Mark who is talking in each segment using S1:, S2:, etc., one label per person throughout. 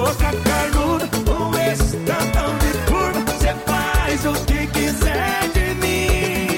S1: boca carnuda, com esse tantão de curva, cê faz o que quiser de mim.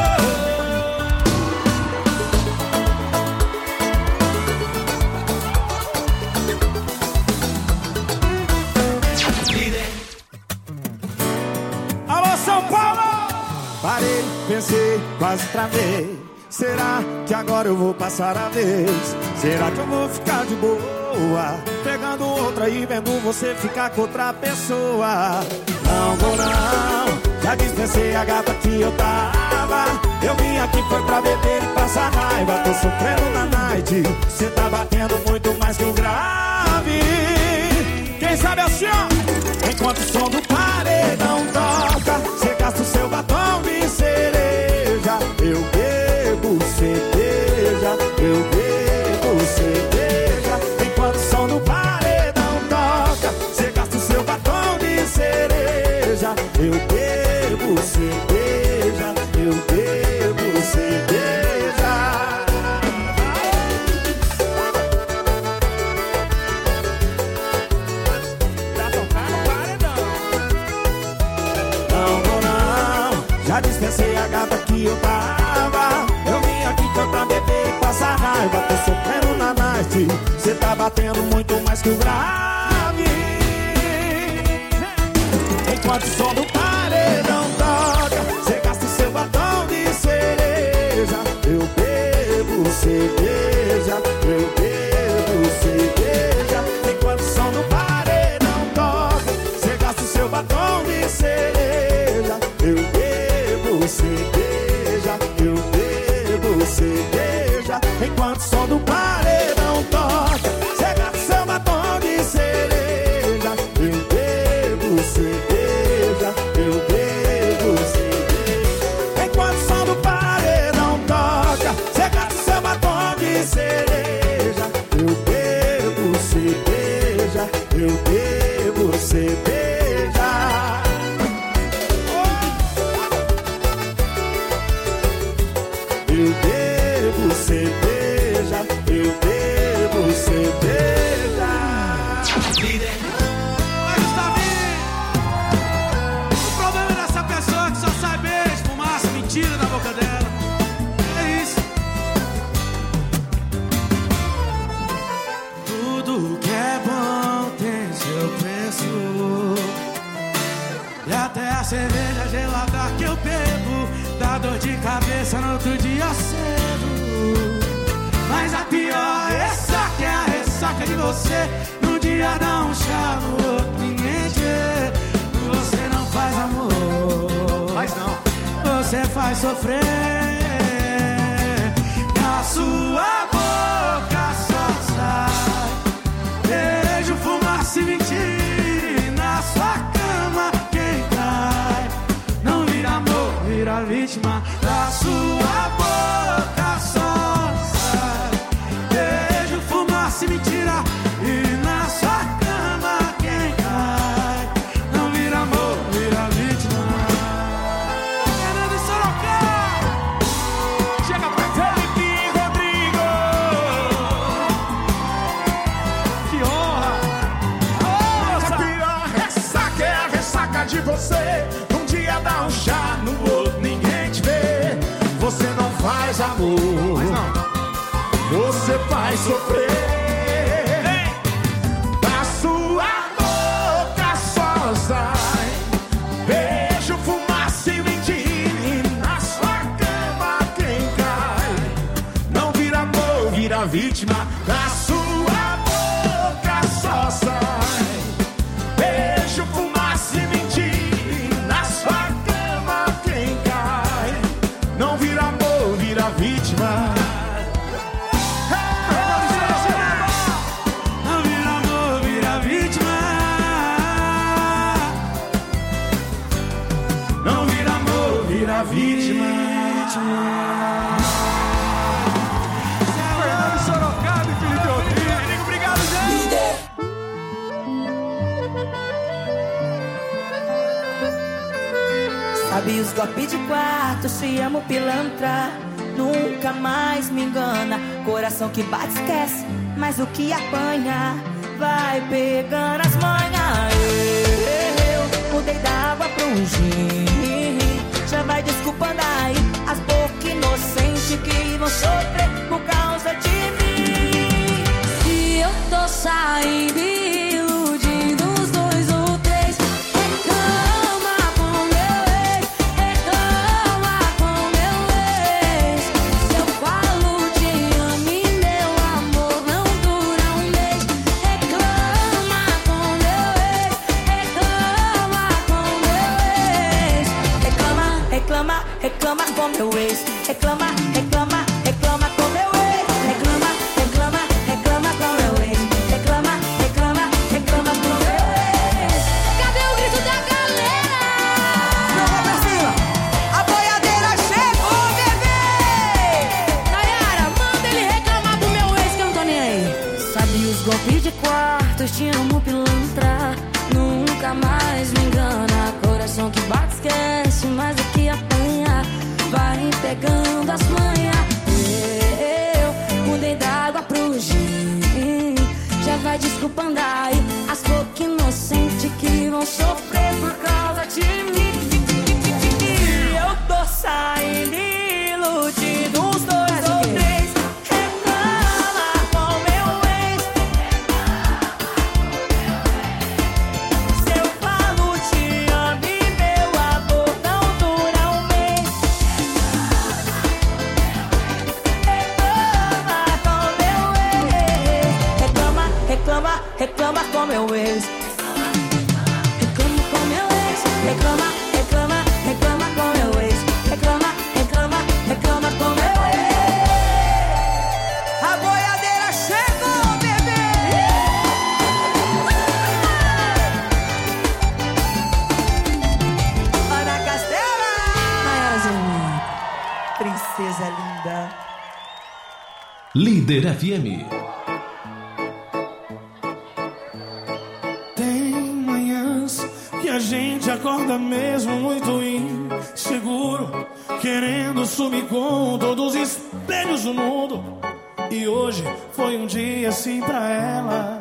S1: Alô, São Paulo! Parei, pensei, quase travei. Será que agora eu vou passar a vez? Será que eu vou ficar de boa, pegando outra e vendo você ficar com outra pessoa? Não vou não, já dispensei a gata que eu tava. Eu vim aqui foi pra beber e passar raiva. Tô sofrendo na night, cê tá batendo muito mais que o grave. Quem sabe assim, ó, enquanto o som do paredão toca, cê gasta o seu batom de cereja. Eu bebo cerveja, eu bebo cerveja. Enquanto o som do paredão toca, cê gasta o seu batom de cereja. Eu bebo cerveja, eu bebo cerveja. Pra tocar no paredão. Não vou não, já dispensei a gata que eu tava. Eu vim aqui pra beber e passar raiva. Tô sofrendo na night, cê tá batendo muito mais que o grave. Enquanto o som do paredão toca, cê gasta o seu batom de cereja. Eu bebo cerveja, eu bebo cerveja. Enquanto o som do paredão toca, cê gasta o seu batom de cereja. Eu bebo cerveja, eu bebo cerveja. Enquanto o som do paredão toca, cê gasta o seu batom de cereja. Eu bebo cerveja, eu bebo cerveja. Enquanto o som do paredão toca, cê gasta o seu batom de cereja. Eu bebo cerveja, eu bebo cerveja. Eu bebo cerveja, eu bebo cerveja.
S2: Mas Gustavinho, o problema dessa pessoa é que só sai beijo, fumaça, mentira na boca dela. É isso. Tudo que é bom tem seu preço. E até a cerveja gelada que eu bebo dá dor de cabeça no outro dia cedo. Mas a pior ressaca é a ressaca de você. Num dia dá um chá, no outro ninguém te vê. Você não faz amor,
S1: Mas não,
S2: você faz sofrer. Na sua boca só sai beijo, fumaça e mentira. E na sua cama quem cai não vira amor, vira vítima. Da sua boca só sai beijo, fumaça e mentira. E na sua cama quem cai não vira amor, vira vítima. Fernando Sorocaba, chega pra Felipe Rodrigo. Que honra.
S1: mas a pior ressaca é a ressaca de você. Um dia dá um chá, no outro ninguém te vê. Você não faz amor,
S2: Mas não.
S1: você faz sofrer. Da sua boca só sai beijo, fumaça e mentira. E na sua cama quem cai não vira amor, vira vítima. Da sua boca só sai beijo, fumaça e mentira. E na sua cama quem cai não vira amor, vira vítima.
S2: Não vira amor, vira vítima.
S1: Não vira amor, vira vítima.
S2: Fernando Sorocaba e Felipe Rodrigo. Obrigado, gente.
S3: Sabe os golpes de quarto, te amo pilantra. Nunca mais me engana. Coração que bate esquece, mas o que apanha vai pegando as reclama com meu ex. Reclama, reclama, reclama com meu ex. Reclama, reclama, reclama com meu ex. Reclama, reclama, reclama com meu ex. Cadê o grito da galera?
S2: Não vou pra cima. A boiadeira chegou, bebê.
S3: Nayara, manda ele reclamar do meu ex que eu não tô nem aí. Sabe os golpes de quartos, te amo pilantra. Nunca mais me engana. Coração que bate, esquece, mas o que apanha vai pegando as manhas. Eu mudei d'água pro gin. Já vai desculpando aí as poucas inocentes que vão sofrer por causa de mim. Eu tô saindo iludido, uns 2 ou 3. Reclama com meu ex. Se eu falo te amo e meu amor não dura um mês. Reclama com meu ex. Reclama, reclama, reclama com meu ex. Reclama com meu ex. Reclama, reclama, reclama com meu ex. Reclama, reclama, reclama com meu ex.
S2: A boiadeira chegou, bebê. Ana Castela.
S3: Nayarazinha.
S2: Princesa linda.
S4: Líder FM.
S1: Tem manhãs que a gente acorda mesmo muito inseguro, querendo sumir com todos os espelhos do mundo. E hoje foi um dia assim pra ela.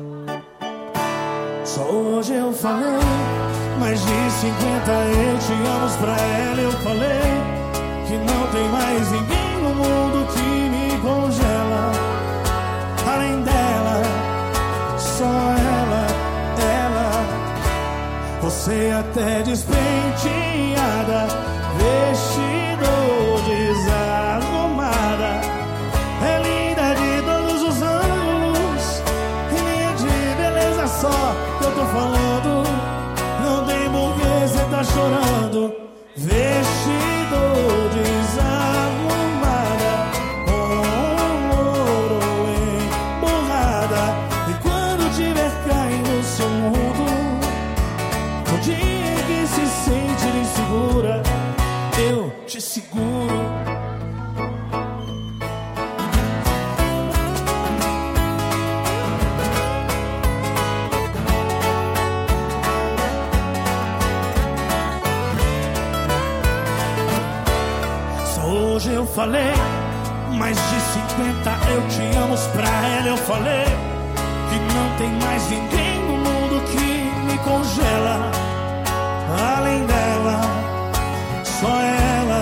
S1: Só hoje eu falei mais de 50 eu te amo pra ela. Eu falei que não tem mais ninguém no mundo que me congela. Além dela, só ela. Você até despenteada, vestido desarrumada, é linda de todos os ângulos, linha de beleza só que eu tô falando. Não tem por que cê tá chorando. Vestido desarrumada, com ouro emborrada. E quando tiver caindo no seu mundo, no dia que se sente insegura, eu te seguro. Só hoje eu falei mais de 50 eu te amo pra ela. Eu falei que não tem mais ninguém no mundo que me congela. Além dela, só ela.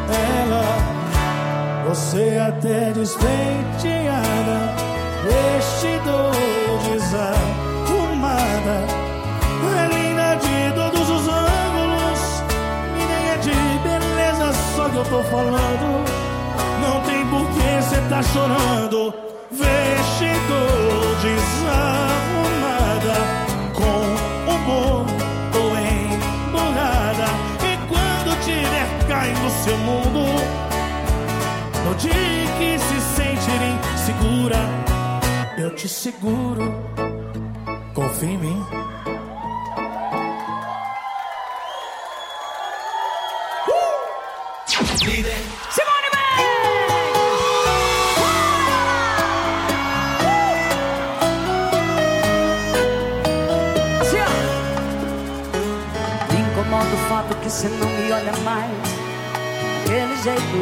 S1: Você até despenteada, vestido desarrumada, é linda de todos os ângulos, menina de beleza só que eu tô falando. Não tem por que cê tá chorando. Vestido desarrumada, com humor emburrada. E quando tiver caindo no seu mundo, no dia que se sentir insegura, eu te seguro. Confia em mim.
S4: Líder.
S3: Simone Mendes! Assim, ó. Me incomoda o fato que você não me olha mais daquele jeito.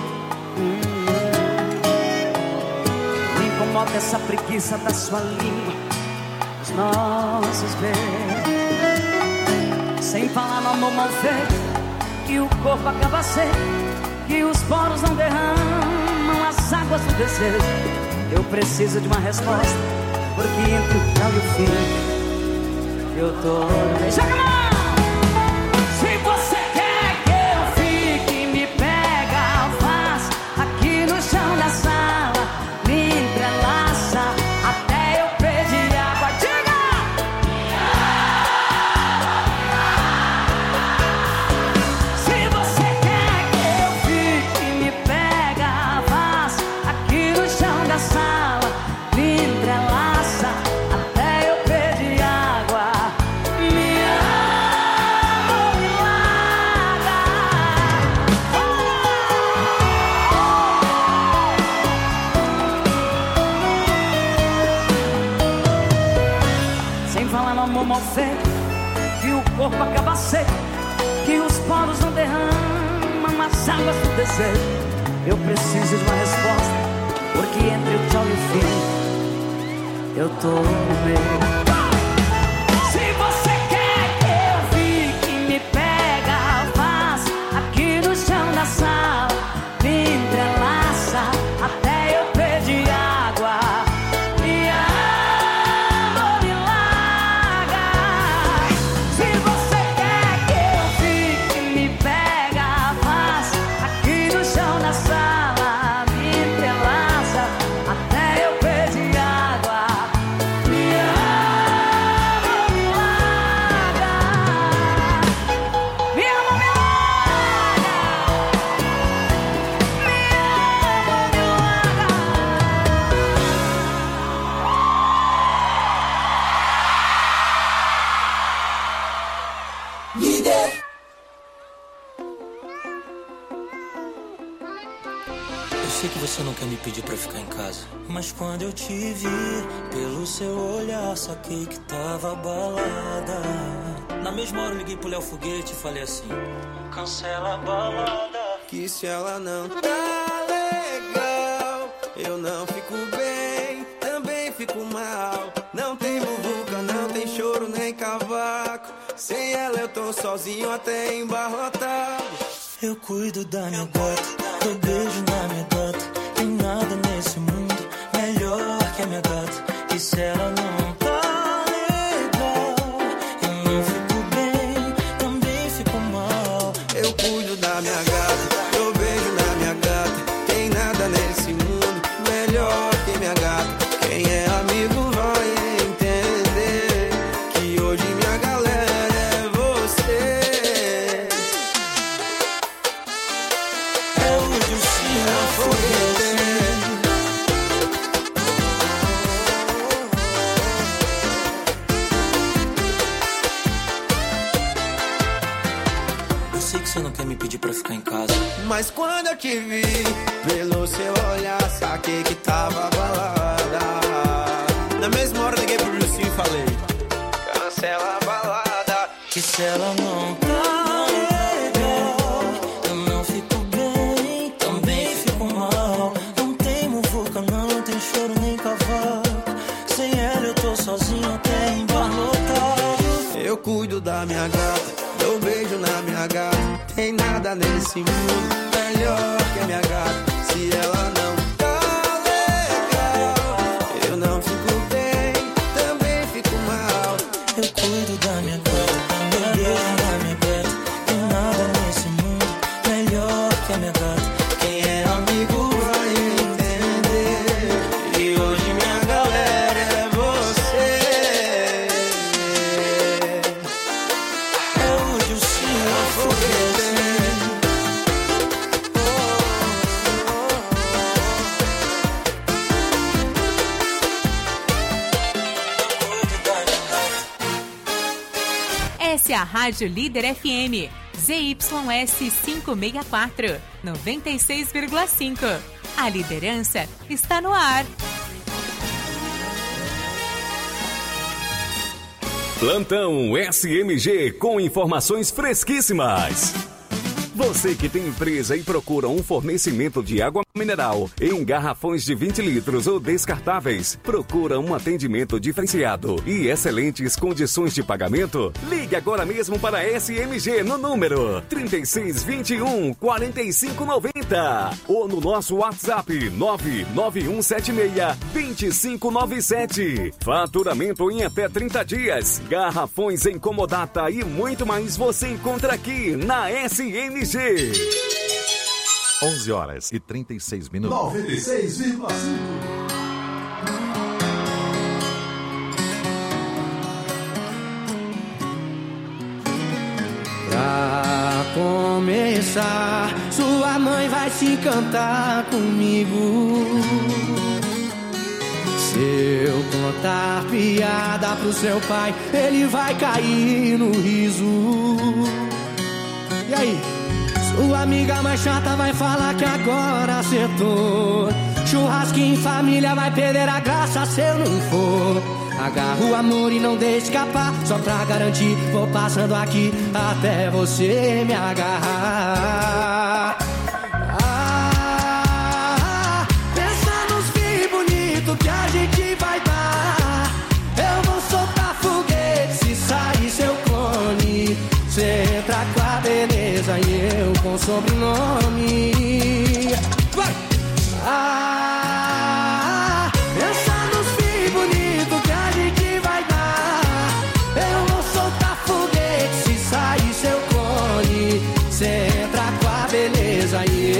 S3: Me incomoda essa preguiça da sua língua, os nossos beijos. Sem falar no amor mal feito, que o corpo acaba seco, que os poros não derramam as águas do desejo. Eu preciso de uma resposta, porque entre o céu e o fim eu tô... Joga a mão! Se você quer que eu fique, me pega, faz aqui no chão da sala, me entrelaça até eu pedir água. Diga! Se você quer que falar no amor mal feito, que o corpo acaba seco, que os poros não derramam as águas do desejo. Eu preciso de uma resposta, porque entre o tchau e o fim eu tô no meio. Se você quer que eu fique, me pega fácil aqui no chão da sala, me entrelaça até eu pedir água. Me ama, me larga. Se você quer que eu fique, me pega fácil aqui no chão da sala, me entrelaça até eu pedir água. Me ama, me larga. Me ama, me larga. Me ama, me larga.
S4: Eu sei que você não quer me pedir pra ficar em casa, mas quando eu te vi, pelo seu olhar, saquei que tava balada. Na mesma hora eu liguei pro Léo Foguete e falei assim: cancela a balada.
S5: Que se ela não tá legal, eu não fico bem, também fico mal. Não tem muvuca, não tem choro nem cavaco. Sem ela eu tô sozinho até embarrotado.
S4: Eu cuido da minha gata, eu beijo na minha gata. Tem nada nesse mundo melhor que a minha gata. E se ela não tá legal, eu não fico bem, também fico mal.
S5: Eu cuido da minha gata, eu beijo na minha gata. Tem nada nesse mundo melhor que minha gata. Quem é amigo vai entender que hoje minha galera é você.
S4: É o Dilcinho Foguete. Eu sei que você não quer me pedir pra ficar em casa,
S5: Mas quando eu te vi, pelo seu olhar, saquei que tava balada. Na mesma hora liguei pro Dilcinho e falei: cancela a balada.
S4: que se ela não tá legal, eu não fico bem, também fico mal. Não tem muvuca, não tem choro nem cavaco. Sem ela eu tô sozinho até embarrotado.
S5: Eu cuido da minha gata, eu beijo na minha gata. Tem nada nesse mundo melhor que a minha gata. Se ela não tá legal, eu não fico bem, também fico mal.
S4: Eu cuido da minha gata, eu beijo na minha gata. Tem nada nesse mundo melhor que a minha gata.
S5: Quem é amigo vai entender. E hoje minha galera é você.
S4: É o Dilcinho Foguete.
S6: Essa é a Rádio Líder FM, ZYS 564, 96,5. A liderança está no ar.
S7: Plantão SMG com informações fresquíssimas. Você que tem empresa e procura um fornecimento de água mineral em garrafões de 20 litros ou descartáveis, procura um atendimento diferenciado e excelentes condições de pagamento? Ligue agora mesmo para a SMG no número 3621 4590 ou no nosso WhatsApp 99176 2597. Faturamento em até 30 dias. Garrafões em comodata e muito mais você encontra aqui na SMG.
S8: 11 horas e 36 minutos.
S1: 96,5.
S2: Pra começar, sua mãe vai se encantar comigo. Se eu contar piada pro seu pai, ele vai cair no riso. E aí? Sua amiga mais chata vai falar que agora acertou. Churrasquinho em família vai perder a graça se eu não for. Agarro o amor e não deixe escapar. Só pra garantir, vou passando aqui até você me agarrar. Pensa nos fios bonitos que a gente vai dar. Eu vou soltar foguete se sair seu clone. Cê entra com a beleza e eu com sobrenome. Vai! Pensa nos fios bonitos que a gente vai dar. Eu vou soltar foguete se sair seu clone. Cê entra com a beleza e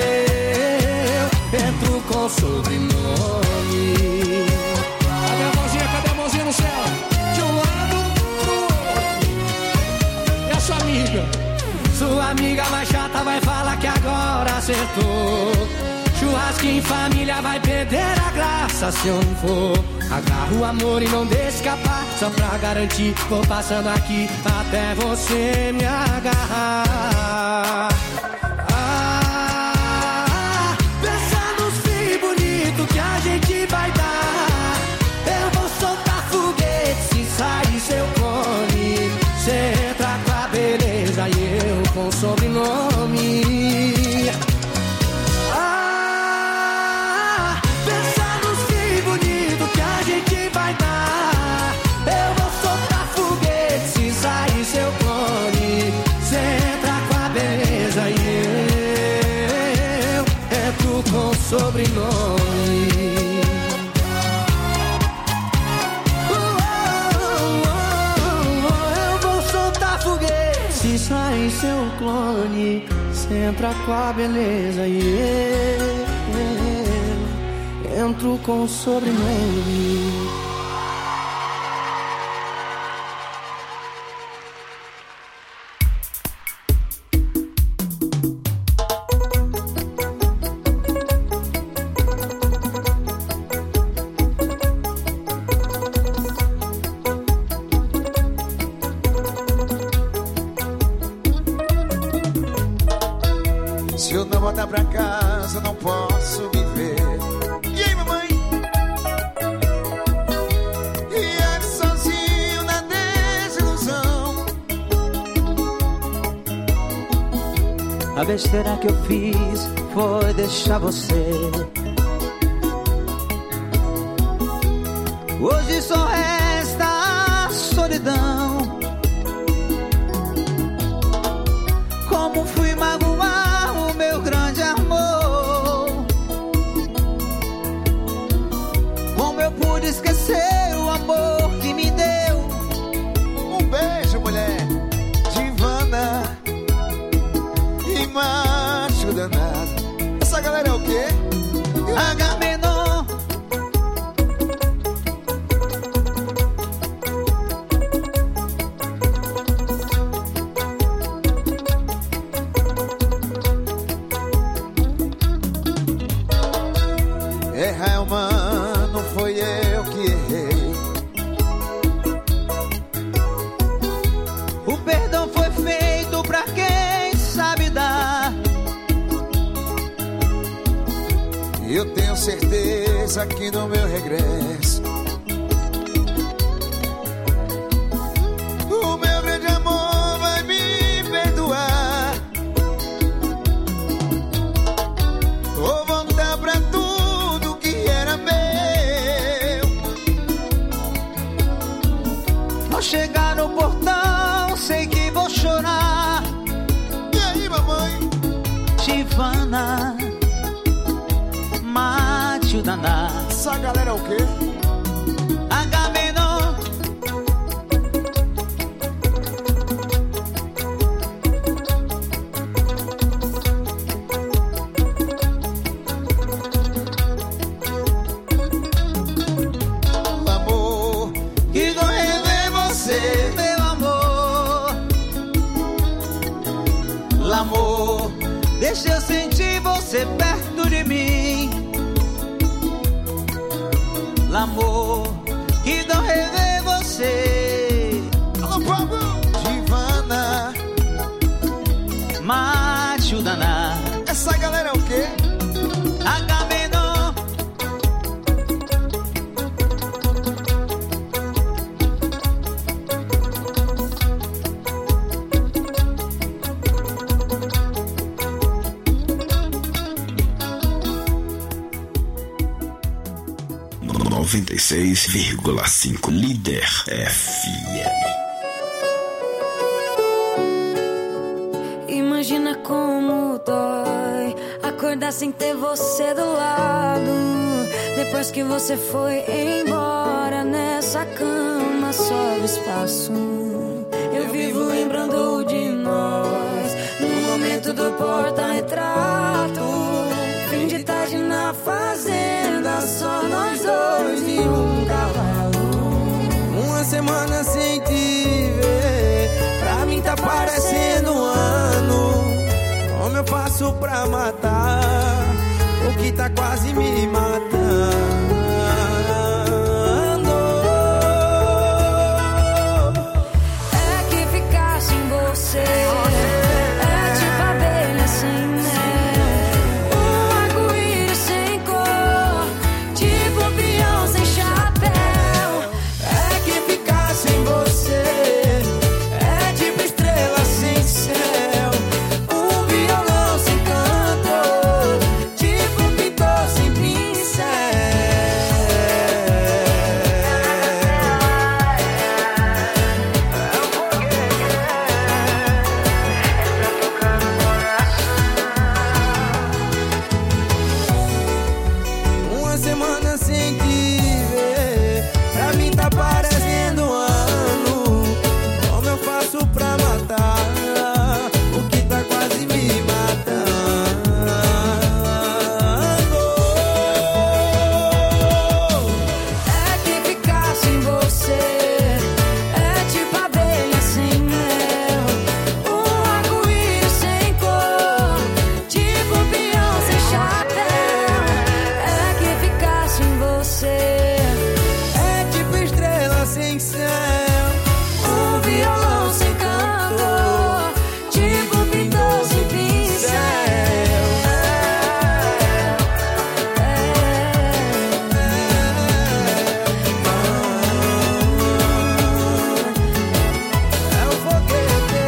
S2: eu entro com sobrenome.
S1: Cadê a mãozinha? Cadê a mãozinha no céu? De um lado pro outro. E a sua amiga?
S2: Sua amiga mais chata vai falar que agora acertou. Churrasquinho em família vai perder a graça se eu não for. Agarro o amor e não deixe escapar. Só pra garantir, vou passando aqui até você me agarrar. Pensa nos fios bonitos que a gente vai dar. Eu vou soltar foguete se sair seu clone. Cê entra com a beleza e eu com sobrenome. Sobrenome. Eu vou soltar foguete se sair seu clone. Cê entra com a beleza e eu entro com sobrenome.
S9: Pra casa, não posso viver. E aí, mamãe? E ande sozinho na desilusão.
S10: A besteira que eu fiz foi deixar você. Hoje só resta a solidão. Como fui magoar o meu grande amor. Como eu pude esquecer o amor que me deu.
S9: Um beijo, mulher, divana e macho danado. Essa galera é o quê?
S10: Agamenon.
S9: Errar, mano, foi eu que errei.
S10: O perdão foi feito pra quem sabe dar.
S9: Eu tenho certeza que no meu regresso o meu grande amor vai me perdoar. Vou voltar pra tudo que era meu.
S10: Ao chegar no portão, sei que vou chorar.
S9: E aí, mamãe?
S10: Tivana, mate o danado.
S9: Essa galera é o quê?
S10: Agamenon.
S9: Amor,
S10: Que dor rever você, meu amor. L'amor, deixa eu sentir você perto de mim. L'amor, que dor rever você.
S9: alô, Pablo! Divana,
S10: Mate o danado.
S9: essa galera é o quê?
S10: Agamenon.
S11: 96,5 Líder FM.
S12: Imagina como dói acordar sem ter você do lado. Depois que você foi embora, nessa cama sobra espaço. Eu vivo lembrando de nós no momento do porta-retrato. Fim de tarde na fazenda, só nós dois e um cavalo.
S5: Uma semana sem te ver, pra mim tá parecendo um ano. Como eu faço pra matar o que tá quase me matando?
S12: É que ficar sem você é tipo abelha sem mel, um arco-íris sem cor, tipo peão sem chapéu.
S5: É que ficar sem você é tipo estrela sem céu, um violão sem canto, tipo pintor sem pincel. Uma semana sem te ver, pra mim tá parecendo um ano. Como eu faço pra matar o que tá quase me matando?
S12: É que ficar sem você é tipo abelha sem mel, um arco-íris sem cor, tipo peão sem chapéu. É que ficar sem você
S5: É tipo estrela sem céu,
S12: um violão sem canto, tipo pintor sem pincel.
S5: é o foguete.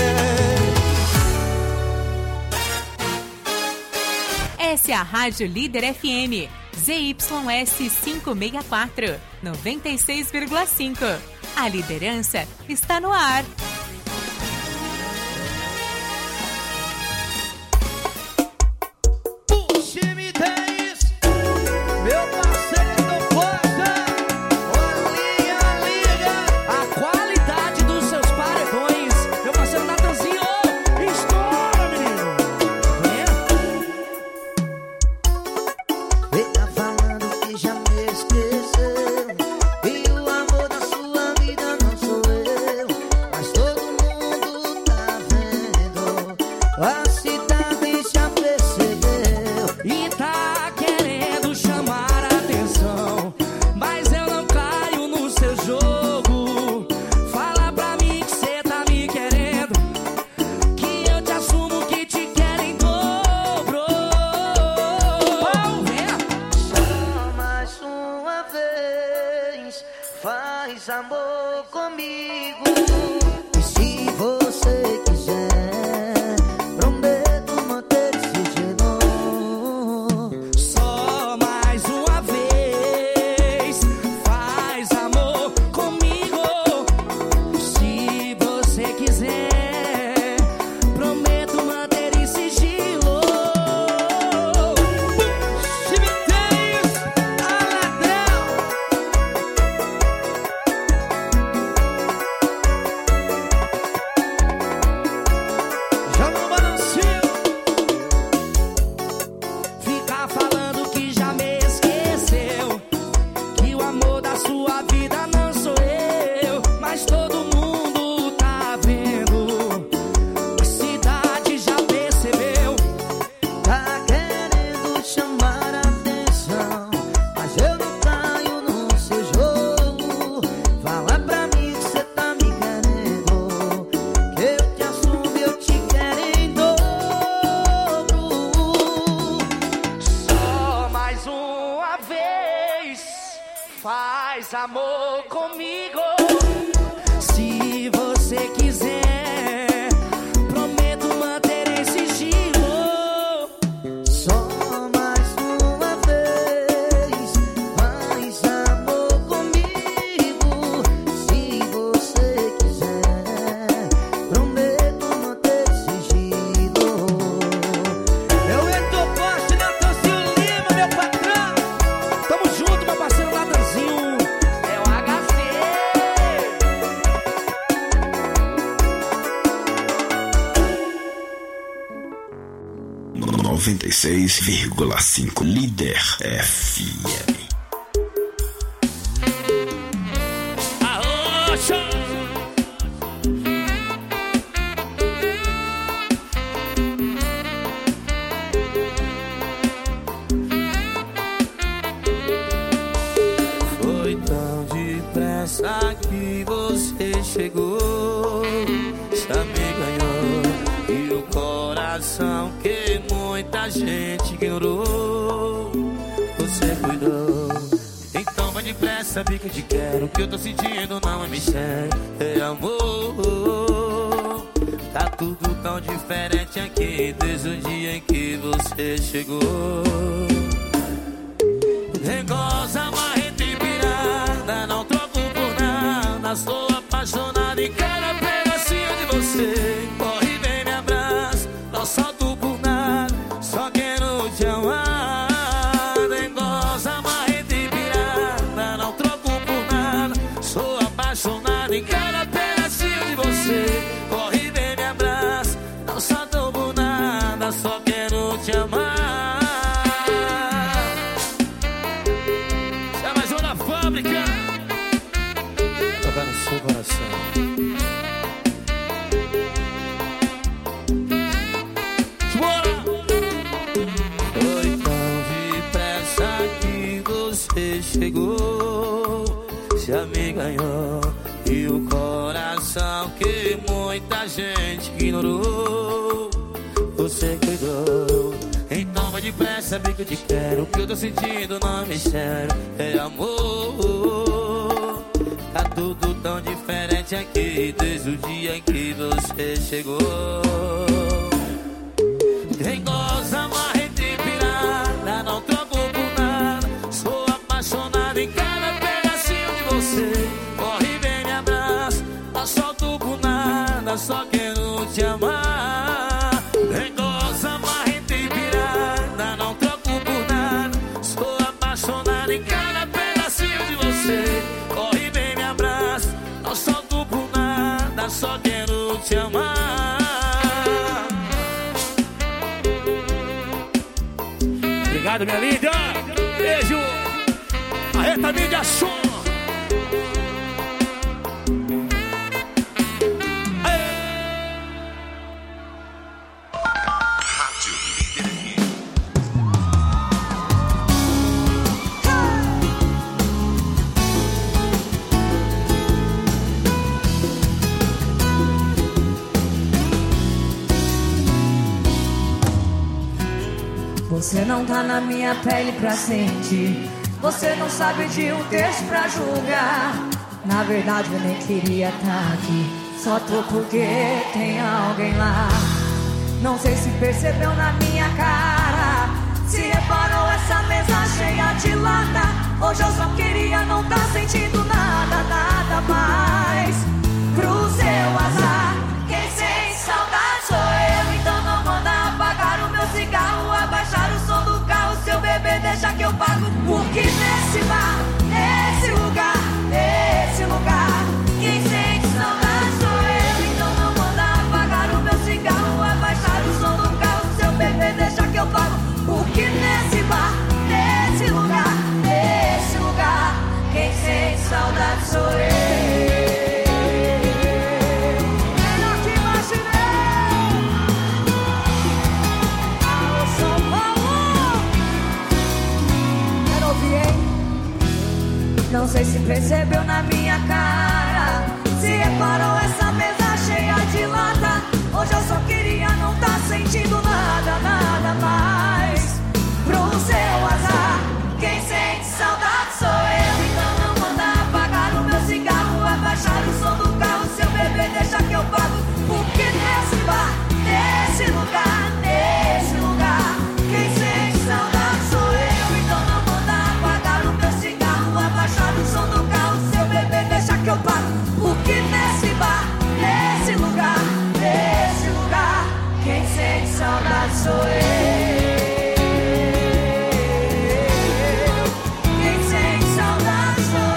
S6: Essa é a Rádio Líder FM, ZYS 564, 96,5. A liderança está no ar.
S2: Time 10, meu parceiro Poxa, liga, a qualidade dos seus paredões, meu parceiro Natanzinho, estoura, menino.
S13: Ele tá falando que já me esqueceu, e o amor da sua vida não sou eu, mas todo mundo tá vendo, a cidade já percebeu.
S2: E tá querendo chamar a atenção, mas eu não caio no seu jogo. Fala pra mim que cê tá me querendo, que eu te assumo que te quero em dobro.
S13: Só mais uma vez, faz amor comigo. E se você quiser, prometo manter esse sigilo.
S2: Só mais uma vez, faz amor comigo. Se você quiser, prometo manter em sigilo. Cemitério Aladrão.
S11: 96,5 Líder FM.
S2: Foi tão depressa que você chegou, já me ganhou, e o coração que muita gente ignorou, você cuidou. Então vai depressa, vi que eu te quero, o que eu tô sentindo não é mistério, é amor. Tá tudo tão diferente aqui desde o dia em que você chegou. Regosa, marreta e pirada, não troco por nada, sou apaixonado em cada pedacinho de você. Corre, vem, me abraça, não solto por nada, só quero te amar. Regosa, marreta e pirada, não troco por nada, sou apaixonado em cada pedacinho de você. Corre, vem, me abraça, não solto por nada, só quero te amar. Tocar no seu coração. Bora! Foi tão depressa que você chegou, já me ganhou, e o coração que muita gente ignorou, você cuidou. Então vai depressa, vi que eu te quero, o que eu tô sentindo não é mistério, é amor. Tá tudo tão diferente aqui desde o dia em que você chegou. Regosa, marreta e pirada, não troco por nada, sou apaixonado em cada pedacinho de você. Corre, vem, me abraça, não solto por nada, só quero te amar. Regosa, marreta e pirada, não troco por nada, sou apaixonado em cada pedacinho de você. Corre, vem, me abraça, não solto por nada, só quero te amar. Obrigado, minha linda. Beijo. Arreta mídia som.
S12: Você não tá na minha pele pra sentir, você não sabe de um texto pra julgar. Na verdade eu nem queria tá aqui, só tô porque tem alguém lá. Não sei se percebeu na minha cara, se reparou essa mesa cheia de lata. Hoje eu só queria não tá sentindo nada, nada mais. Pro seu azar, quem sente saudade sou eu. Então não manda apagar o meu cigarro, abaixar o som do carro. Seu bebê deixa que eu pago, porque nesse bar, nesse lugar, quem sente saudade sou eu. Então não manda apagar o meu cigarro, abaixar o som do carro. Seu bebê deixa que eu pago, porque nesse bar, nesse lugar, quem sente saudade sou eu. Não sei se percebeu na minha cara, se reparou essa mesa cheia de lata. Hoje eu só queria não tá sentindo nada, nada mais. Pro seu azar, quem sente saudade sou eu. Então não manda apagar o meu cigarro, abaixar o som do carro. Seu bebê deixa que eu pago, porque nesse bar, nesse lugar, quem sente saudade sou eu. Então não manda apagar o meu cigarro, abaixar o som do carro. Seu bebê deixa que eu pago, porque nesse bar, nesse lugar, quem sente saudade sou eu. Quem sente saudade sou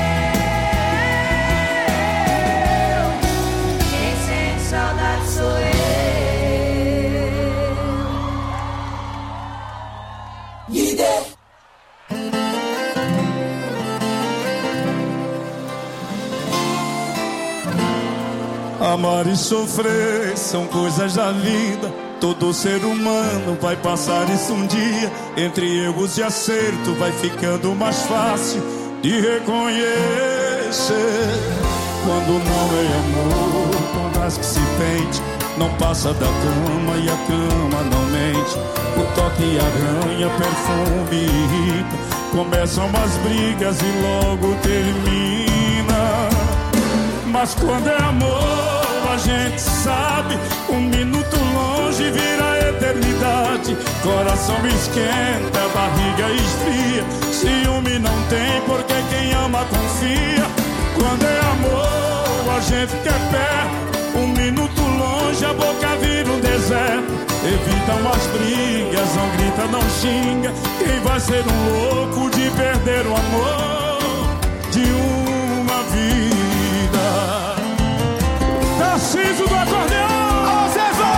S12: eu. Quem sente saudade sou eu.
S1: Amar e sofrer são coisas da vida. Todo ser humano vai passar isso um dia. Entre erros e acerto vai ficando mais fácil de reconhecer. Quando não é amor, por mais que se tente, não passa da cama e a cama não mente. O toque arranha, perfume irrita. Começam as brigas e logo termina. Mas quando é amor, a gente sabe, um minuto longe vira eternidade. Coração esquenta, barriga esfria. Ciúme não tem porque quem ama confia. Quando é amor, a gente quer perto. Um minuto longe, a boca vira um deserto. Evitam as brigas, não grita, não xinga. Quem vai ser um louco de perder o amor de uma vida? Tarcísio do acordeão! Alô, César!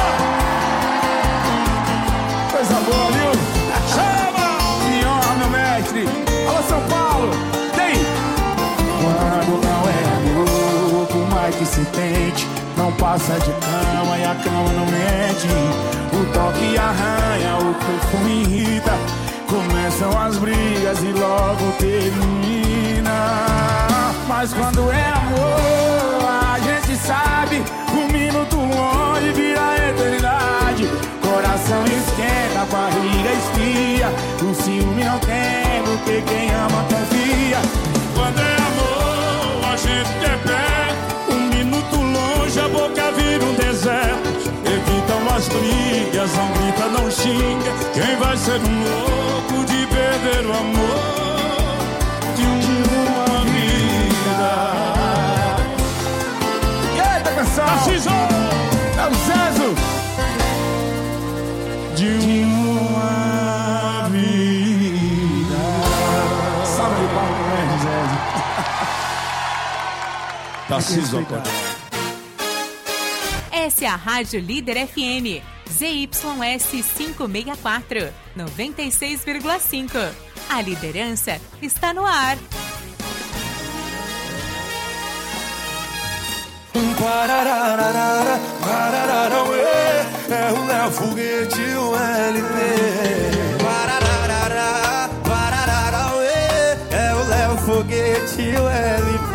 S1: Coisa boa, viu? Chama! Que honra, meu mestre! Alô, São Paulo! Tem! Quando não é amor, por mais que se tente, não passa de cama e a cama não mente. O toque arranha, o perfume irrita. Começam as brigas e logo termina. Mas quando é amor, a gente sabe, um minuto longe vira eternidade. Coração esquenta, barriga esfria. O ciúme não tem, porque quem ama confia. Quando é amor, a gente quer perto. Um minuto longe, a boca vira um deserto. Evitam as brigas, não grita, não xinga. Quem vai ser um louco de perder o amor de uma vida? E aí, pessoal? Narciso! É o Zezo! De uma vida. Salve de palmas pra ele, Zezo. Narciso,
S6: Essa é a Rádio Líder FM, ZYS 564, 96,5. A liderança está no ar.
S2: Parararara, pararara, ué, é o Léo Foguete, o LP. Parararara, pararara, ué, é o Léo Foguete, o LP.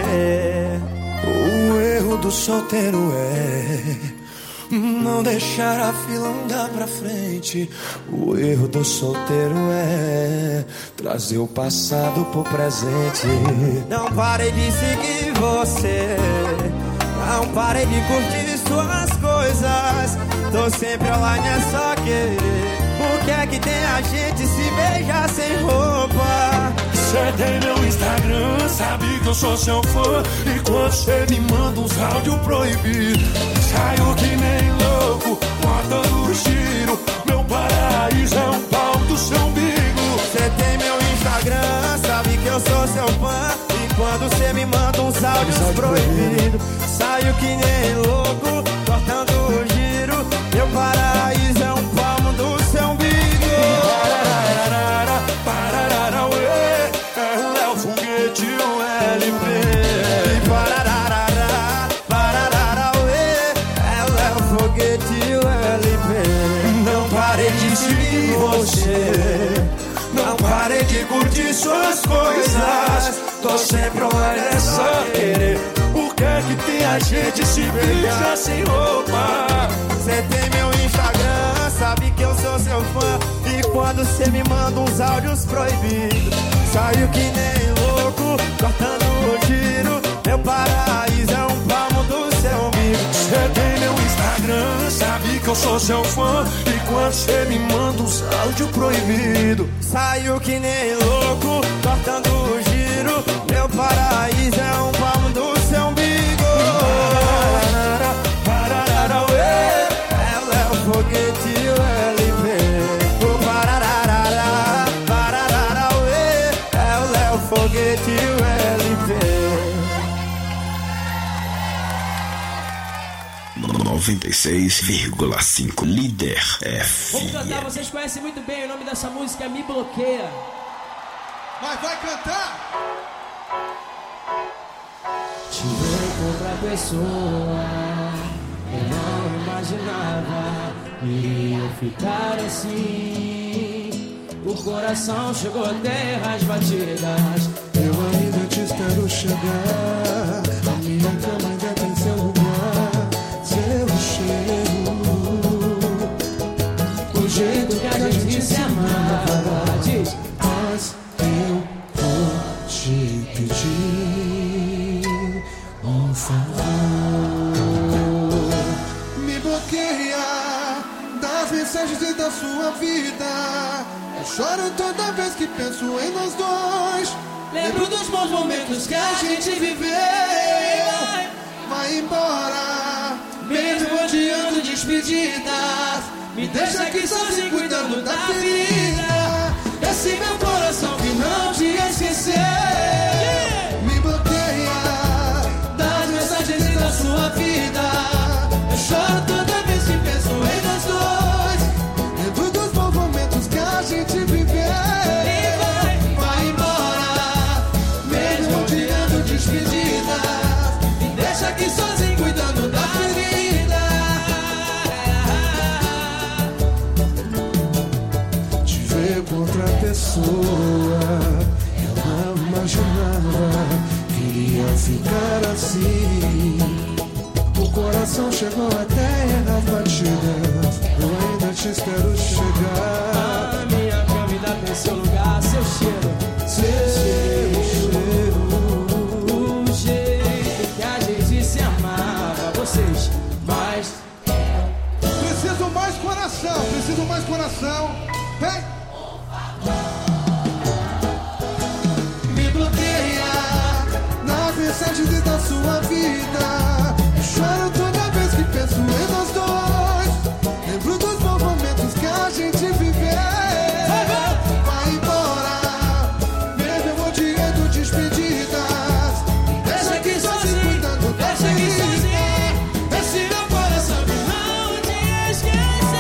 S2: O erro do solteiro é não deixar a fila andar pra frente. O erro do solteiro é trazer o passado pro presente. Não parei de seguir você, não parei de curtir suas coisas. Tô sempre online, é só querer. O que é que tem a gente se beijar sem roupa? Cê tem meu Instagram, sabe que eu sou seu fã. E quando cê me manda uns áudios proibidos, saio que nem louco, botando giro. Meu paraíso é um pau do seu umbigo. Cê tem meu Instagram, sabe que eu sou seu fã. E quando cê me manda uns áudios proibidos, saio que nem louco, cortando o giro. Meu paraíso é um palmo do seu umbigo. Pararara, pararara, ué, é o Léo Foguete, o LP. Pararara, pararara, ué, é o Léo Foguete, o LP. Não parei de seguir você, não parei de curtir suas coisas. Tô sempre online, é só querer. O que é que tem a gente se beijar sem roupa? Cê tem meu Instagram, sabe que eu sou seu fã. E quando cê me manda uns áudios proibidos, saio que nem louco, cortando o giro. Meu paraíso é um palmo do seu umbigo. Cê tem meu Instagram, sabe que eu sou seu fã. E quando cê me manda uns áudios proibidos, saio que nem louco, cortando o giro. Meu paraíso é um palmo do seu umbigo. Pararara, ué, é o Léo Foguete, o LP. Pararara, pararara, ué, é o Léo Foguete, o LP.
S11: 96,5 Líder FM.
S14: Vamos cantar, vocês conhecem muito bem o nome dessa música, é Me Bloqueia.
S2: Mas vai cantar!
S14: Te encontrar
S2: pessoa. Eu não imaginava que ia ficar assim. O coração chegou até as batidas.
S1: Eu ainda te espero chegar. A minha cama ainda tem seu lugar, seu cheiro,
S2: o jeito que a gente se amava. Diz.
S1: Mas eu vou te pedir um favor. Me bloqueia das mensagens e da sua vida. Eu choro toda vez que penso em nós dois.
S2: Lembro dos bons momentos que a gente viveu.
S1: Vai embora,
S2: mesmo odiando despedidas. Me deixa aqui sozinho cuidando da ferida. Esse meu coração que não te esqueceu.
S1: Me bloqueia
S2: das mensagens e da sua vida. Eu choro toda vez que penso em nós dois.
S1: Lembro dos bons momentos que a gente viveu.
S2: Despedida, me deixa aqui sozinho cuidando da ferida.
S1: Te ver com outra pessoa, eu não imaginava que ia ficar assim. O coração chegou até as batidas. Eu ainda te espero chegar.
S2: A minha cama ainda tem seu lugar, seu cheiro, seu cheiro.
S1: Preciso mais coração. Vem! Me bloqueia nas mensagens da sua vida. Eu choro toda vez que penso em nós dois. Lembro dos bons momentos que a gente viveu. Vai embora, mesmo eu odiando despedidas.
S2: Deixa aqui sozinho, cuidando da ferida. Esse meu coração que não te esquece.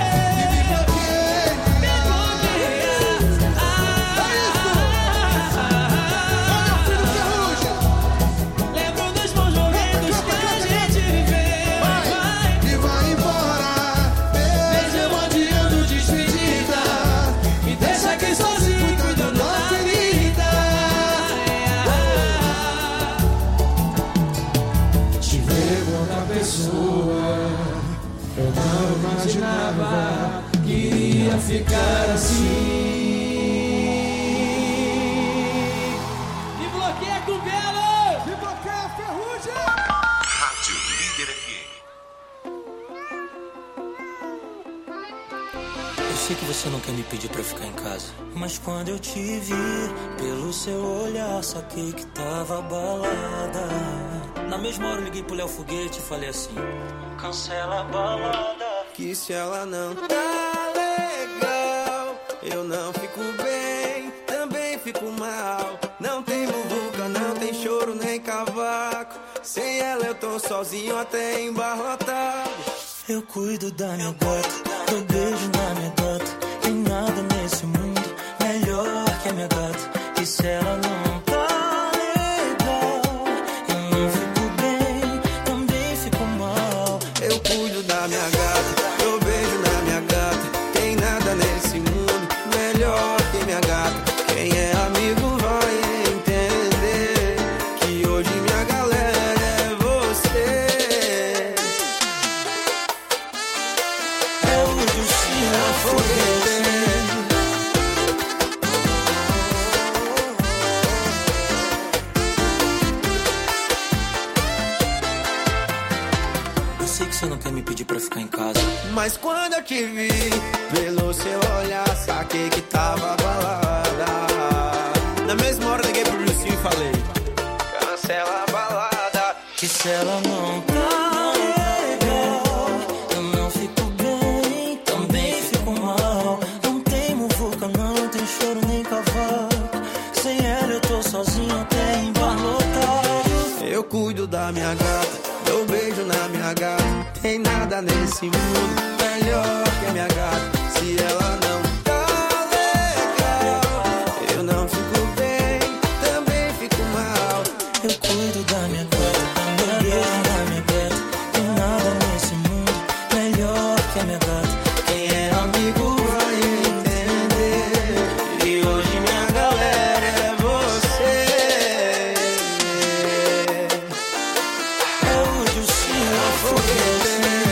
S1: Eu não imaginava que iria ficar assim.
S2: Me bloqueia com Belo!
S1: Me bloqueia, Ferrugem!
S11: Rádio Líder FM.
S4: Eu sei que você não quer me pedir pra ficar em casa, mas quando eu te vi, pelo seu olhar, saquei que tava balada. Na mesma hora eu liguei pro Léo Foguete e falei assim: cancela a balada.
S5: Que se ela não tá legal, eu não fico bem, também fico mal. Não tem muvuca, não tem choro nem cavaco. Sem ela eu tô sozinho até embarrotado.
S4: Eu cuido da minha gata, eu beijo na minha gata. Tem nada nesse mundo melhor que a minha gata. E se ela não tá legal, eu não fico bem, também fico mal.
S5: Eu cuido da minha gata, eu beijo na minha gata. Tem nada nesse mundo melhor que minha gata. Quem é amigo vai entender que hoje minha galera é você.
S4: É o Jucinho Foguete. Eu sei que você não quer me pedir pra ficar em casa,
S5: mas quando eu te vi, pelo seu olhar, saquei que tava balada. Na mesma hora liguei pro Lucinho e falei: cancela a balada.
S4: que se ela não tá legal, eu não fico bem, também fico mal. Não tem muvuca, não tem choro nem cavaco. Sem ela eu tô sozinho até embarrotado.
S5: Eu cuido da minha gata, eu beijo na minha gata. Tem nada nesse mundo melhor que a minha gata. Se ela não tá legal, eu não fico bem, também fico mal.
S4: Eu cuido da minha gata, eu beijo
S5: foguete.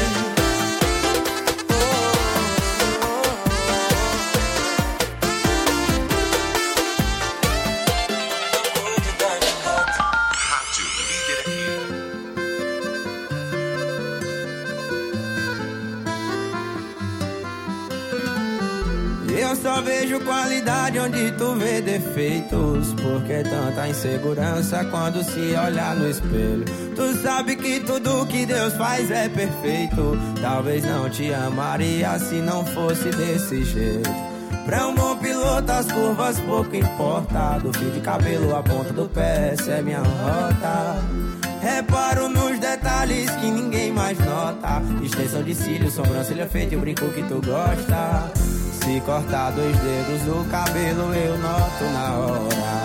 S5: Eu só vejo qualidade onde tu vê defeitos. Porque tanta insegurança quando se olha no espelho. Tu sabe que tudo que Deus faz é perfeito. Talvez não te amaria se não fosse desse jeito. Pra um bom piloto as curvas pouco importa. Do fio de cabelo à ponta do pé, essa é minha rota. Reparo nos detalhes que ninguém mais nota. Extensão de cílios, sobrancelha feita e o brinco que tu gosta. Se cortar 2 dedos do cabelo eu noto na hora.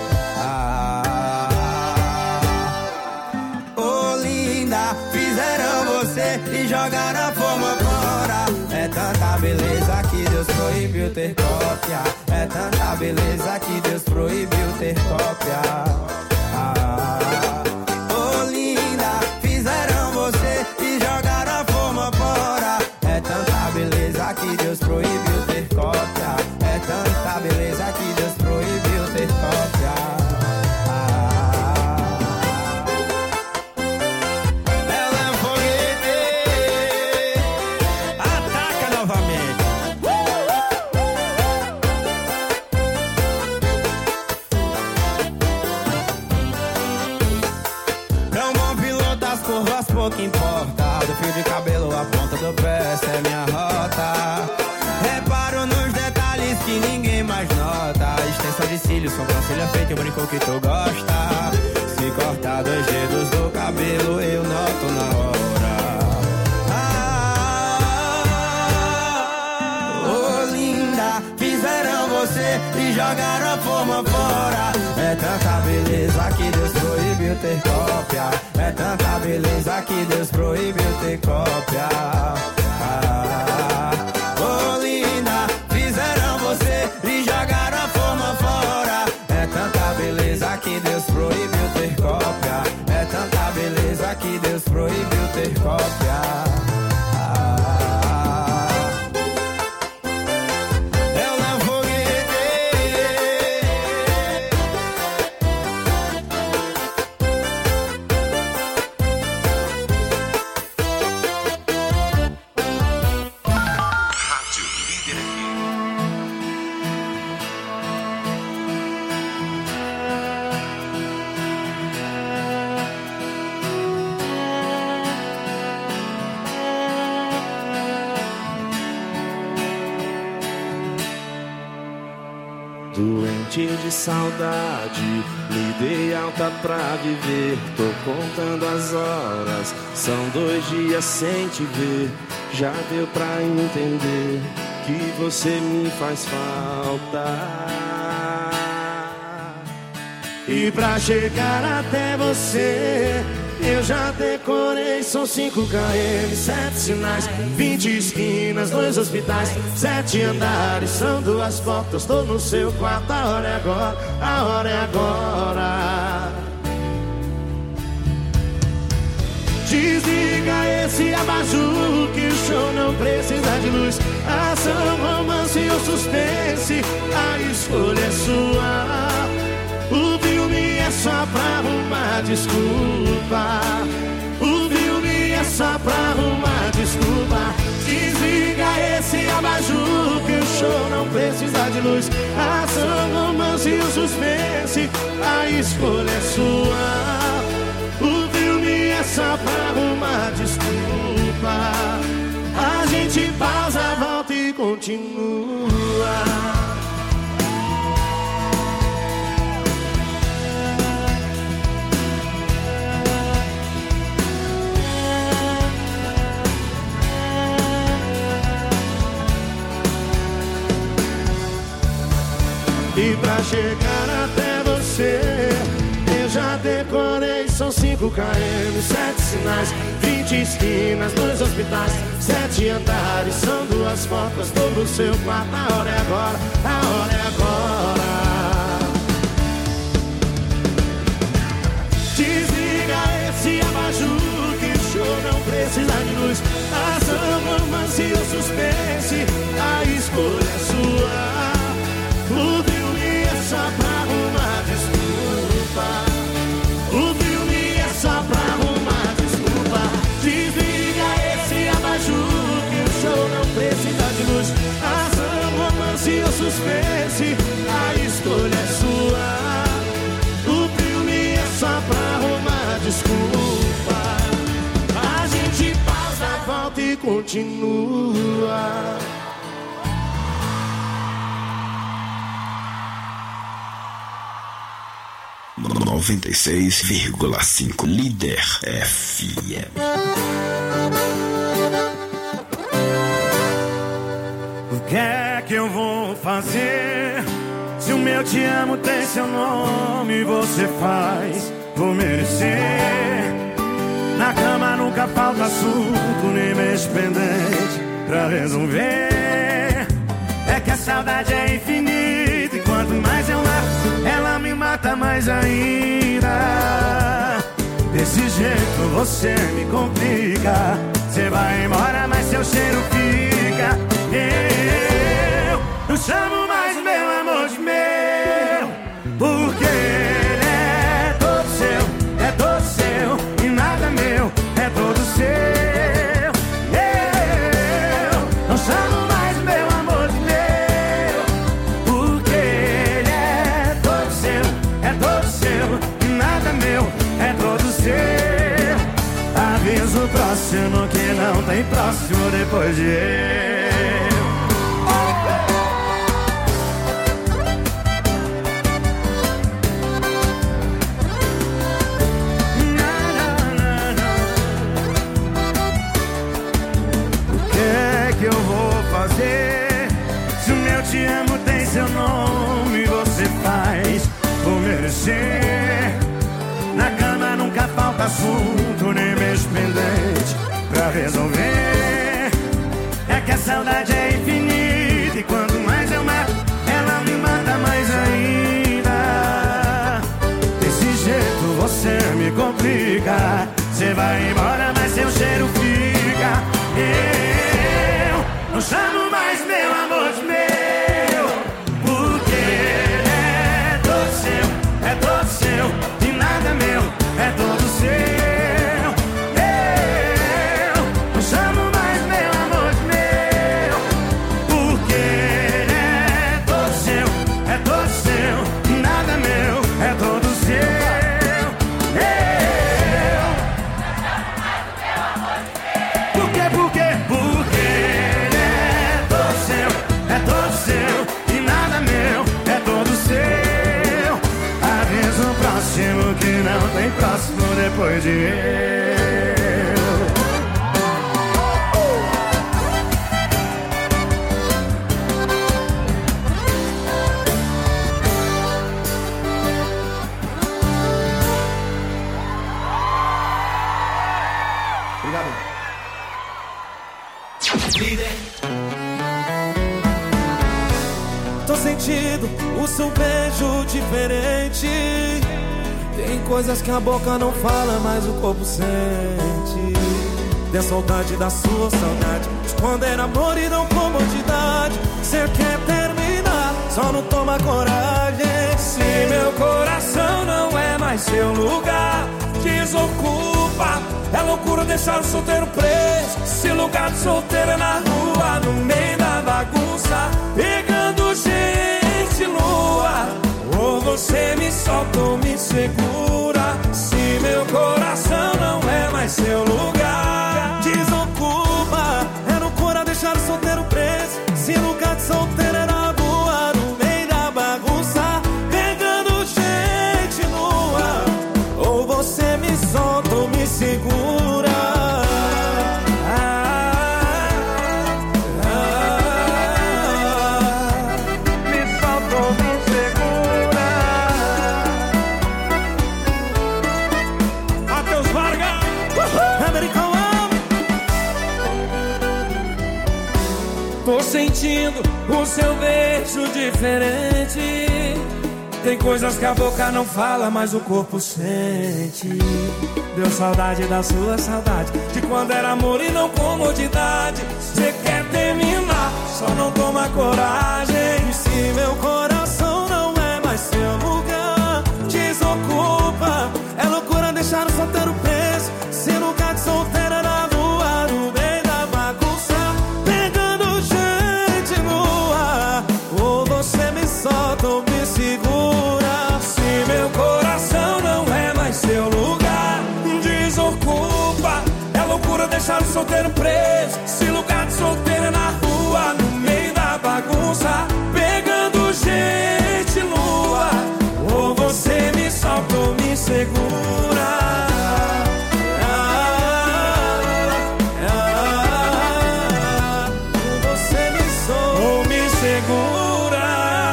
S5: Oh linda, fizeram você e jogaram a forma fora. É tanta beleza que Deus proibiu ter cópia. É tanta beleza que Deus proibiu ter cópia. Oh linda, fizeram você e jogaram a forma fora. É tanta beleza que Deus proibiu ter cópia. É tanta beleza que Deus proibiu ter cópia. Ela é um foguete. Ataca novamente. É um bom piloto, as curvas pouco importa. Do fio de cabelo à ponta do pé, essa é minha rota. Reparo nos detalhes que ninguém mais nota. Extensão de cílios, sobrancelha feita e o brinco que tu gosta. Se cortar 2 dedos do cabelo eu noto na hora. Oh linda, fizeram você e jogaram a forma fora. É tanta beleza que Deus proibiu ter cópia. É tanta beleza que Deus proibiu ter cópia. Oh linda, fizeram você e jogaram a forma fora. É tanta beleza que Deus proibiu ter cópia. É tanta beleza que Deus proibiu ter cópia. Ela é um foguete.
S11: Rádio Líder FM.
S15: Doente de saudade, me dei alta pra viver. Tô contando as horas, são 2 dias sem te ver. Já deu pra entender que você me faz falta. E pra chegar até você, eu já decorei, são 5 km, 7 sinais, 20 esquinas, 2 hospitais, 7 andares, são 2 portas, tô no seu quarto, a hora é agora, a hora é agora. Desliga esse abajur que o show não precisa de luz. Ação, romance ou suspense, a escolha é sua. O filme é só pra arrumar desculpa. O filme é só pra arrumar desculpa. Desliga esse abajur que o show não precisa de luz. Ação, romance ou suspense, a escolha é sua. O filme é só pra arrumar desculpa. A gente pausa, volta e continua. E pra chegar até você, eu já decorei, são 5 km, 7 sinais, 20 esquinas, 2 hospitais, 7 andares, são 2 portas, tô no seu quarto, a hora é agora, a hora é agora. Desliga esse abajur que o show não o suspense, a escolha é sua. O filme é só pra arrumar desculpa. O filme é só pra arrumar desculpa. Desliga esse abajur que o show não precisa de luz. Ação, romance ou suspense, a escolha é sua. O filme é só pra arrumar desculpa. A gente pausa, volta e continua.
S16: No 96,5 Líder FM.
S1: O que é que eu vou fazer? Se o meu te amo tem seu nome, você faz por merecer. Na cama nunca falta assunto, nem mês pendente pra resolver. É que a saudade é infinita e quanto mais eu mato, ela me mata mais ainda. Desse jeito você me complica. Você vai embora, mas seu cheiro fica. Eu não chamo mais meu amor de meu, porque ele é todo seu, e nada meu, é todo seu. Eu não chamo mais meu amor de meu, porque ele é todo seu, e nada meu, é todo seu. Aviso o próximo que não tem próximo depois de eu. Se o meu te amo tem seu nome, você faz por merecer. Na cama nunca falta assunto, nem mês pendente pra resolver. É que a saudade é infinita e quanto mais eu mato, ela me mata mais ainda. Desse jeito você me complica. Você vai embora, mas seu cheiro fica. Eu não chamo mais meu amor de meu, porque ele é todo seu, e nada meu, é todo seu. Eu não chamo mais meu amor de meu, porque ele é todo seu, e nada meu, é todo seu. Que não tem próximo depois de eu.
S2: Obrigado.
S1: Líder.
S2: Tô sentindo o seu beijo diferente. Tem coisas que a boca não fala, mas o corpo sente. Tem saudade da sua saudade, de quando era amor e não comodidade. Cê quer terminar, só não toma coragem. Se meu coração não é mais seu lugar, desocupa. É loucura deixar o solteiro preso. Se lugar de solteiro é na rua, no meio da bagunça, pegando gente lua. Ou você me solta ou me segura. Se meu coração não é mais seu lugar, desocupa. É loucura deixar o solteiro preso. Se lugar de solteiro é na rua, no meio da bagunça, pegando gente nua. Ou você me solta ou me segura. Tô sentindo o seu beijo diferente. Tem coisas que a boca não fala, mas o corpo sente. Deu saudade da sua saudade, de quando era amor e não comodidade. Você quer ter
S1: só não toma coragem. E se meu coração não é mais seu lugar, desocupa. É loucura deixar o solteiro preso, se lugar de solteira na rua, no meio da bagunça, pegando gente no ar. Ou você me solta ou me segura. Se meu coração não é mais seu lugar, desocupa. É loucura deixar o solteiro preso, se lugar de solteira na rua, no meio da bagunça, pegando gente no ar. Ou você me solta ou me segura. Você me solta ou me segura.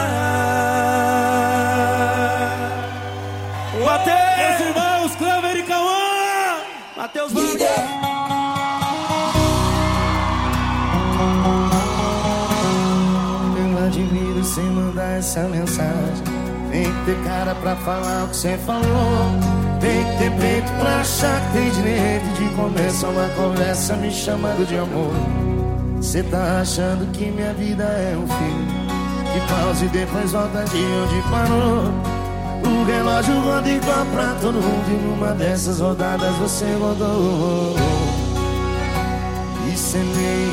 S1: Mateus, irmãos, Clever e Cauã. Mateus Vargas.
S15: Eu admiro sem mandar essa mensagem. Tem que ter cara pra falar o que cê falou. Tem que ter peito pra achar que tem direito de começar uma conversa me chamando de amor. Cê tá achando que minha vida é um filme que pausa e depois volta de onde parou. O relógio roda igual pra todo mundo e numa dessas rodadas você rodou. E cê nem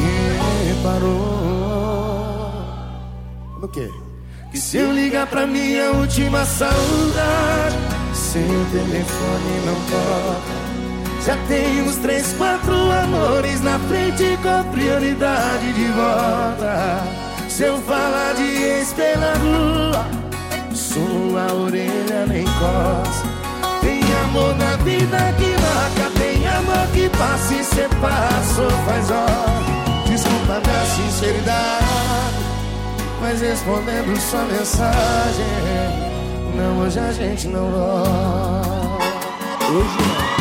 S15: reparou no quê? Que se eu ligar pra minha última saudade, seu telefone não toca. Já tem uns 3, 4 amores na frente com prioridade de volta. Se eu falar de ex pela rua, sua orelha nem coça. Tem amor na vida que marca, tem amor que passa e cê passou faz hora. Desculpa minha sinceridade, mas respondendo sua mensagem, não, hoje a gente não volta. Hoje não.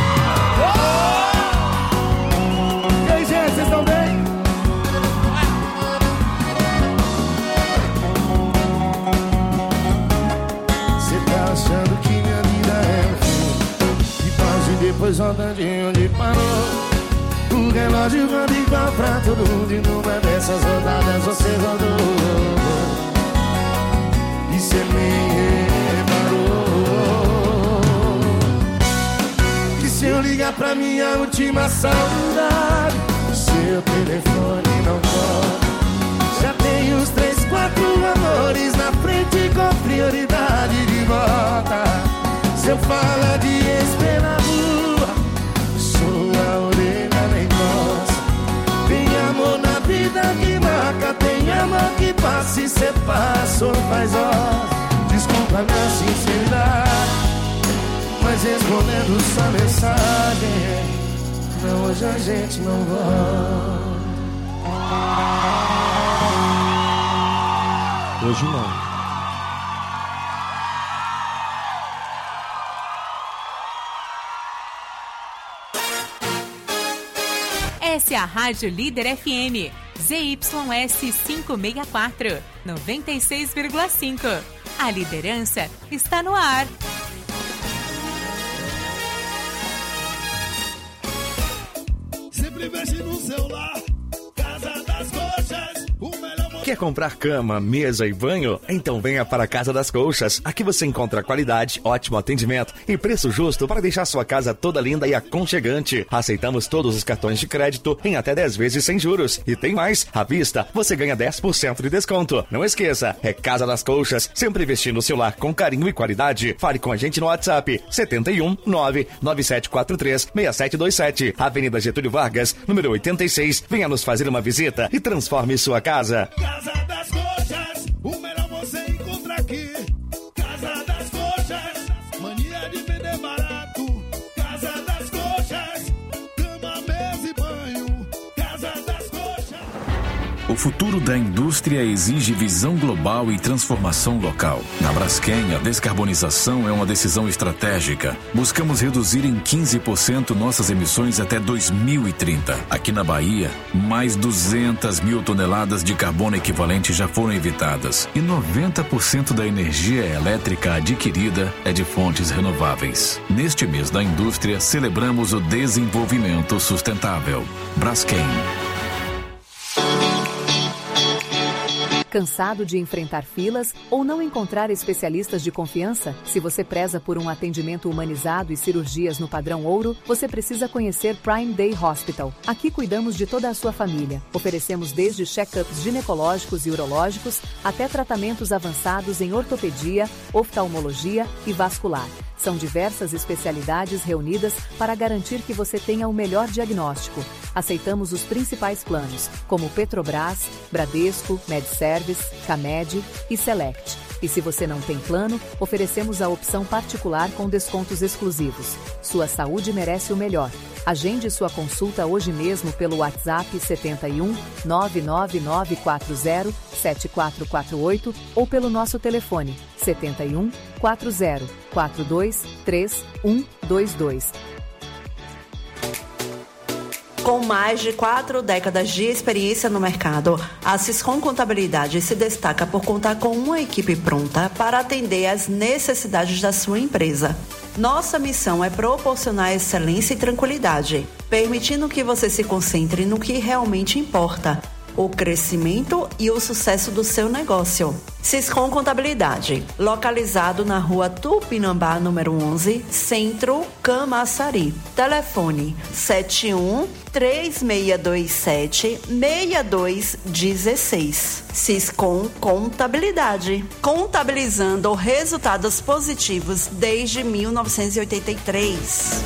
S15: E aí, gente, vocês estão bem? Você tá achando que minha vida é um filme que pausa e depois volta de onde parou. O relógio roda igual pra todo mundo e numa dessas rodadas você rodou. E cê nem reparou que se eu ligar pra minha última saudade, seu telefone não toca. Já tem uns 3, 4 amores na frente com prioridade de volta. Se eu falar de ex pela rua, sua orelha nem coça. Tem amor na vida que marca, tem amor que passa e cê passou faz horas. Desculpa minha sinceridade, mas respondendo sua mensagem, não, hoje a gente não volta. Hoje não.
S6: Essa é a Rádio Líder FM, ZYS 564, 96,5. A liderança está no ar.
S1: Sempre investe no celular, Casa das Coxas, o melhor.
S17: Quer comprar cama, mesa e banho? Então venha para a Casa das Colchas. Aqui você encontra qualidade, ótimo atendimento e preço justo para deixar sua casa toda linda e aconchegante. Aceitamos todos os cartões de crédito em até 10 vezes sem juros. E tem mais, à vista você ganha 10% de desconto. Não esqueça, é Casa das Colchas, sempre vestindo o seu lar com carinho e qualidade. Fale com a gente no WhatsApp 71 99743 6727, Avenida Getúlio Vargas, número 86. Venha nos fazer uma visita e transforme sua casa.
S1: Casa das Coxas, o melhor você encontra aqui. Casa das Coxas, mania de vender barato. Casa das Coxas, cama, mesa e banho. Casa das Coxas.
S18: O futuro da indústria exige visão global e transformação local. Na Braskem, a descarbonização é uma decisão estratégica. Buscamos reduzir em 15% nossas emissões até 2030. Aqui na Bahia, mais 200 mil toneladas de carbono equivalente já foram evitadas. E 90% da energia elétrica adquirida é de fontes renováveis. Neste mês da indústria, celebramos o desenvolvimento sustentável. Braskem.
S19: Cansado de enfrentar filas ou não encontrar especialistas de confiança? Se você preza por um atendimento humanizado e cirurgias no padrão ouro, você precisa conhecer Prime Day Hospital. Aqui cuidamos de toda a sua família. Oferecemos desde check-ups ginecológicos e urológicos até tratamentos avançados em ortopedia, oftalmologia e vascular. São diversas especialidades reunidas para garantir que você tenha o melhor diagnóstico. Aceitamos os principais planos, como Petrobras, Bradesco, MedService, Camed e Select. E se você não tem plano, oferecemos a opção particular com descontos exclusivos. Sua saúde merece o melhor. Agende sua consulta hoje mesmo pelo WhatsApp 71 99940 7448 ou pelo nosso telefone 71 40 42 3122.
S20: Com mais de 4 décadas de experiência no mercado, a Siscom Contabilidade se destaca por contar com uma equipe pronta para atender às necessidades da sua empresa. Nossa missão é proporcionar excelência e tranquilidade, permitindo que você se concentre no que realmente importa, o crescimento e o sucesso do seu negócio. Siscom Contabilidade, localizado na rua Tupinambá, número 11, Centro, Camaçari. Telefone 71-3627-6216. Siscom Contabilidade, contabilizando resultados positivos desde 1983.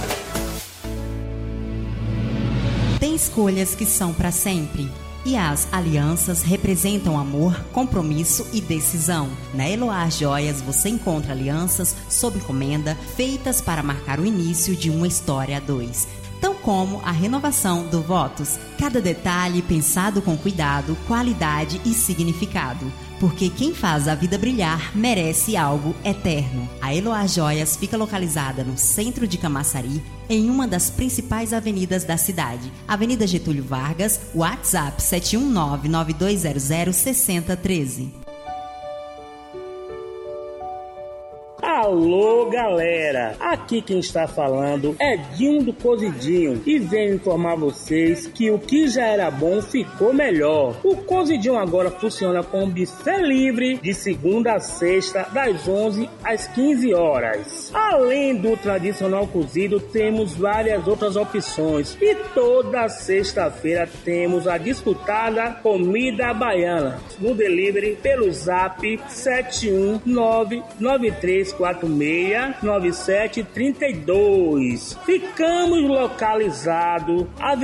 S21: Tem escolhas que são para sempre. E as alianças representam amor, compromisso e decisão. Na Eloá Joias você encontra alianças sob encomenda feitas para marcar o início de uma história a dois. Tão como a renovação do votos. Cada detalhe pensado com cuidado, qualidade e significado. Porque quem faz a vida brilhar merece algo eterno. A Eloá Joias fica localizada no centro de Camaçari, em uma das principais avenidas da cidade. Avenida Getúlio Vargas, WhatsApp 719-9200-6013.
S22: Alô, galera! Aqui quem está falando é Dinho do Cozidinho e venho informar vocês que o que já era bom ficou melhor. O Cozidinho agora funciona com buffet livre de segunda a sexta, das 11 às 15 horas. Além do tradicional cozido, temos várias outras opções e toda sexta-feira temos a disputada comida baiana no delivery pelo zap 71993469732. Ficamos localizados